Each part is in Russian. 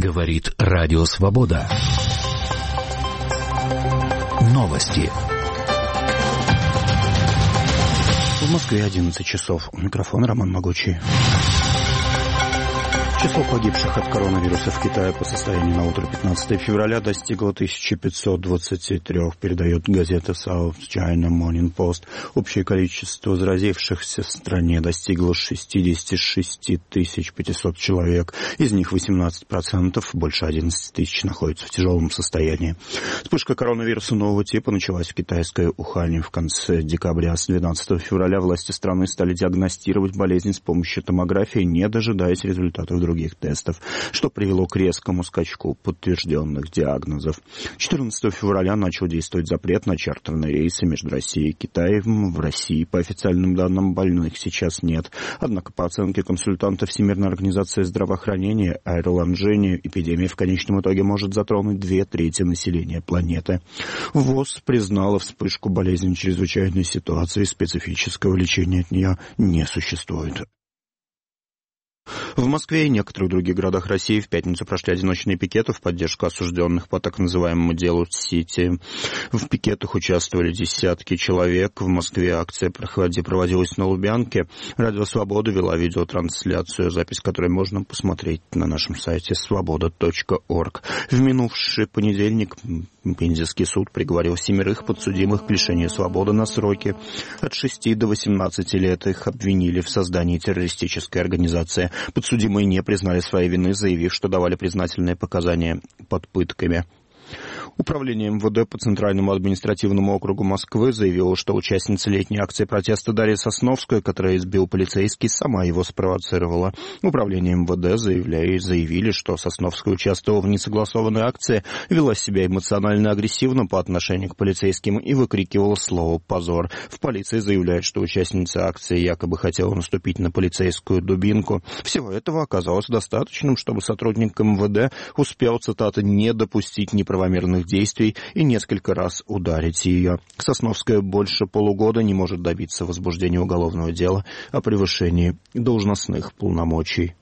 Говорит Радио Свобода. Новости. В Москве 11 часов. У микрофона Роман Могучий. Число погибших от коронавируса в Китае по состоянию на утро 15 февраля достигло 1523, передает газета South China Morning Post. Общее количество заразившихся в стране достигло 66 500 человек. Из них 18%, больше 11 тысяч, находятся в тяжелом состоянии. Вспышка коронавируса нового типа началась в китайской Ухане в конце декабря. С 12 февраля власти страны стали диагностировать болезнь с помощью томографии, не дожидаясь результатов других тестов, что привело к резкому скачку подтвержденных диагнозов. 14 февраля начал действовать запрет на чартерные рейсы между Россией и Китаем. В России, по официальным данным, больных сейчас нет. Однако, по оценке консультанта Всемирной организации здравоохранения Аэроланжения, эпидемия в конечном итоге может затронуть 2/3 населения планеты. ВОЗ признала вспышку болезни чрезвычайной ситуации, специфического лечения от нее не существует. В Москве и некоторых других городах России в пятницу прошли одиночные пикеты в поддержку осужденных по так называемому делу Сити. В пикетах участвовали десятки человек. В Москве акция проводилась на Лубянке. Радио Свобода вела видеотрансляцию, запись которой можно посмотреть на нашем сайте svoboda.org. В минувший понедельник Пензенский суд приговорил 7 подсудимых к лишению свободы на сроки от 6 до 18 лет. Их обвинили в создании террористической организации. Подсудимые не признали своей вины, заявив, что давали признательные показания под пытками. Управление МВД по Центральному административному округу Москвы заявило, что участница летней акции протеста Дарья Сосновская, которая избил полицейский, сама его спровоцировала. Управление МВД заявили, что Сосновская участвовала в несогласованной акции, вела себя эмоционально агрессивно по отношению к полицейским и выкрикивала слово «позор». В полиции заявляют, что участница акции якобы хотела наступить на полицейскую дубинку. Всего этого оказалось достаточным, чтобы сотрудник МВД успел, цитата, «не допустить неправомерных действий и несколько раз ударить ее». Сосновская больше полугода не может добиться возбуждения уголовного дела о превышении должностных полномочий.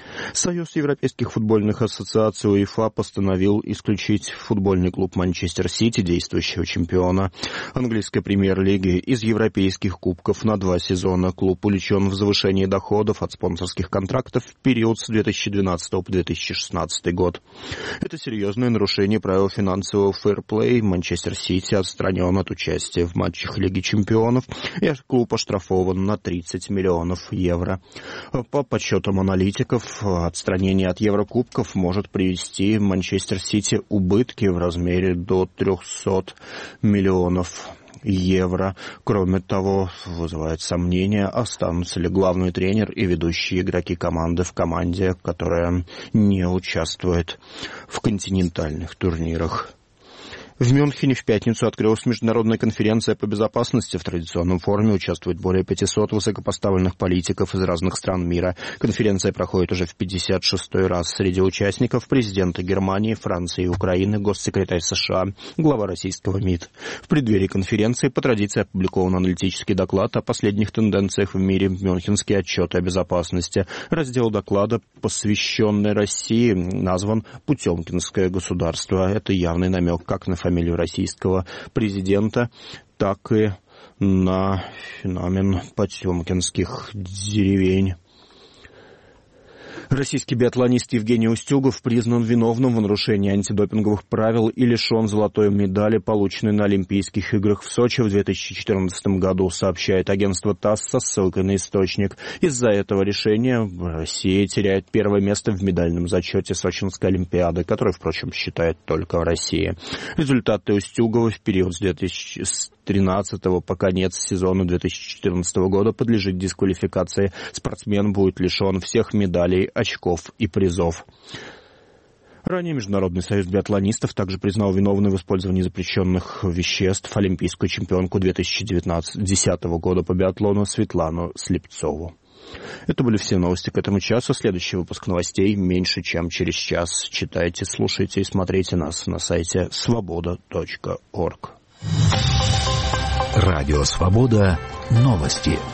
Союз европейских футбольных ассоциаций УЕФА постановил исключить футбольный клуб Манчестер Сити, действующего чемпиона английской премьер-лиги, из европейских кубков на 2 сезона. Клуб увлечен в завышении доходов от спонсорских контрактов в период с 2012 по 2016 год. Это серьезное нарушение правил финансового фэрплей. Манчестер Сити отстранен от участия в матчах Лиги чемпионов, и клуб оштрафован на 30 миллионов евро. По подсчетам аналитиков, отстранение от Еврокубков может привести Манчестер Сити убытки в размере до 300 миллионов евро. Кроме того, вызывает сомнения, останутся ли главный тренер и ведущие игроки команды в команде, которая не участвует в континентальных турнирах. В Мюнхене в пятницу открылась международная конференция по безопасности. В традиционном форуме участвует более 500 высокопоставленных политиков из разных стран мира. Конференция проходит уже в 56-й раз. Среди участников президенты Германии, Франции и Украины, госсекретарь США, глава российского МИД. В преддверии конференции по традиции опубликован аналитический доклад о последних тенденциях в мире, Мюнхенский отчет о безопасности. Раздел доклада, посвященный России, назван «Потемкинское государство». Это явный намек как на фамилию российского президента, так и на феномен потемкинских деревень. Российский биатлонист Евгений Устюгов признан виновным в нарушении антидопинговых правил и лишен золотой медали, полученной на Олимпийских играх в Сочи в 2014 году, сообщает агентство ТАСС со ссылкой на источник. Из-за этого решения Россия теряет первое место в медальном зачете Сочинской Олимпиады, которую, впрочем, считает только Россия. Результаты Устюгова в период с 2013 по конец сезона 2014 года подлежит дисквалификации. Спортсмен будет лишен всех медалей, очков и призов. Ранее Международный союз биатлонистов также признал виновной в использовании запрещенных веществ олимпийскую чемпионку 2010 года по биатлону Светлану Слепцову. Это были все новости к этому часу. Следующий выпуск новостей меньше, чем через час. Читайте, слушайте и смотрите нас на сайте svoboda.org. Радио Свобода. Новости.